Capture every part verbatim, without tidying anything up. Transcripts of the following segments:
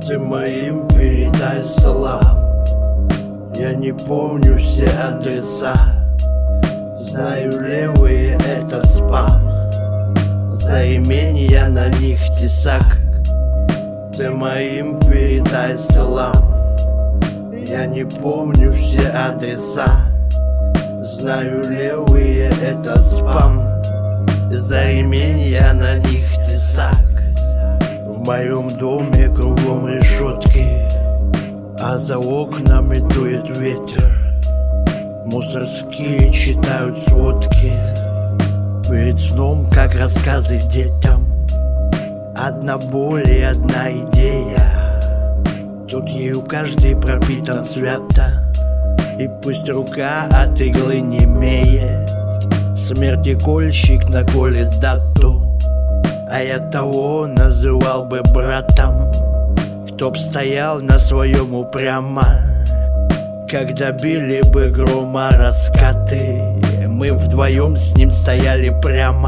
Ты моим передай салам. Я не помню все адреса, знаю, левые это спам. За ремень я на них тесак. Ты моим передай салам. Я не помню все адреса, знаю, левые это спам. За ремень я на них тесак. В моем доме кругом решетки, а за окнами дует ветер. Мусорские читают сводки перед сном, как рассказы детям. Одна боль и одна идея, тут ею каждый пропитан свято. И пусть рука от иглы немеет, смертикольщик наколет дату. А я того называл бы братом, кто б стоял на своем упрямо. Когда били бы грома раскаты, мы вдвоем с ним стояли прямо.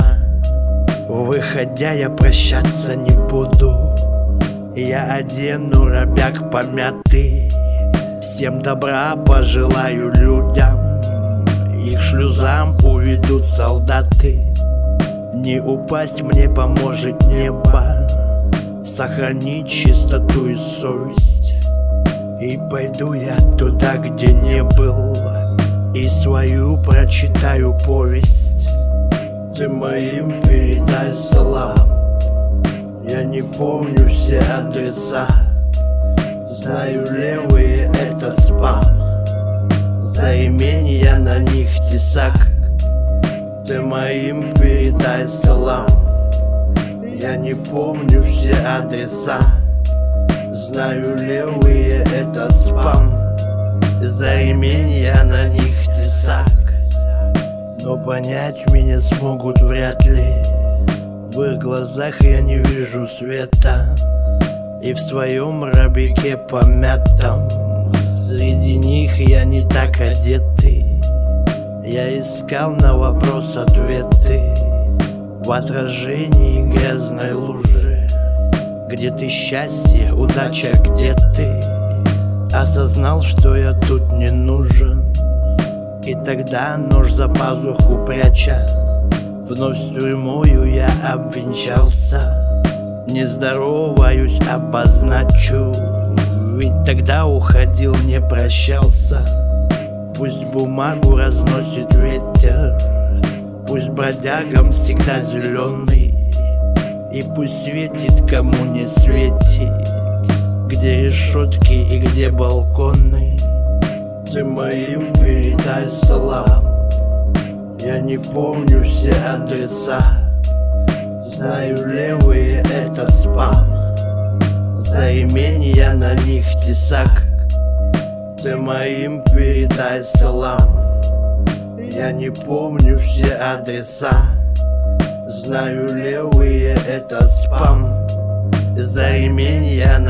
Выходя, я прощаться не буду, я одену робяк помятый. Всем добра пожелаю людям, их шлюзам уведут солдаты. Не упасть мне поможет небо, сохранить чистоту и совесть. И пойду я туда, где не был, и свою прочитаю повесть. Ты моим передай салам. Я не помню все адреса, знаю, левые это спам. За ремень я на них тесак. Ты моим передай салам. Я не помню все адреса, знаю, левые это спам. За ремень я на них тесак. Но понять меня смогут вряд ли, в их глазах я не вижу света. И в своем робяке помятом среди них я не так одетый. Я искал на вопрос ответы в отражении грязной лужи. Где ты, счастье, удача, где ты? Осознал, что я тут не нужен. И тогда, нож за пазуху пряча, вновь с тюрьмою я обвенчался. Не здороваюсь, обозначу, ведь тогда уходил, не прощался. Пусть бумагу разносит ветер, пусть бродягам всегда зеленый, и пусть светит, кому не светит, где решетки и где балконы. Ты моим передай салам. Я не помню все адреса, знаю, левые это спам. За ремень я на них тесак. Ты моим передай салам. Я не помню все адреса, знаю, левые это спам. За ремень я